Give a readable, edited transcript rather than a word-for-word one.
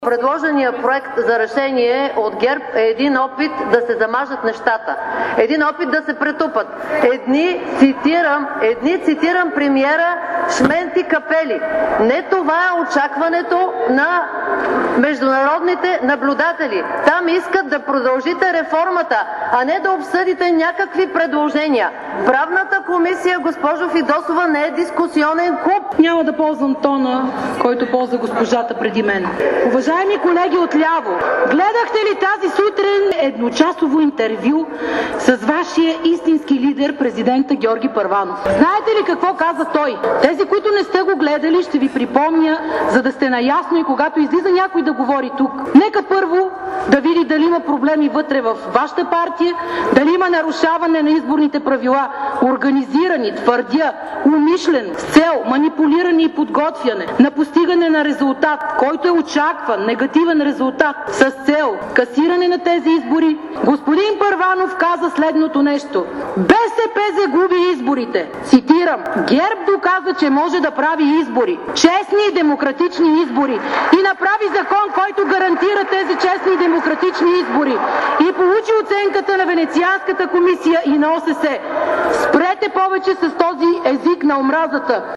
Предложения проект за решение от ГЕРБ е един опит да се замажат нещата, един опит да се претупат. Едни, цитирам премиера, шменти капели. Не това е очакването на международните наблюдатели. Там искат да продължите реформата, а не да обсъдите някакви предложения. Правната комисия, госпожо Фидосова, не е дискусионен клуб. Няма да ползвам тона, който ползва госпожата преди мен. Уважаеми колеги отляво, гледахте ли тази сутрин едночасово интервю с вашия истински лидер, президента Георги Първанов? Знаете ли какво каза той? Тези, които не сте го гледали, ще ви припомня, за да сте наясно и когато излиза някой да говори тук. Нека първо да види дали има проблеми вътре в вашата партия, дали има нарушаване на изборните правила, организирани, твърдя, умишлен, с цел манипулиране и подготвяне на постигане на резултат, който е очакван, негативен резултат, с цел касиране на тези избори. Господин Първанов каза следното нещо: БСП загуби изборите. Цитирам: ГЕРБ доказа, че може да прави избори, честни и демократични избори, и направи закон, който гарантира тези честни и демократични избори, и получи оценката на Венецианската комисия и на ОССЕ. Спрете повече с този език на омразата.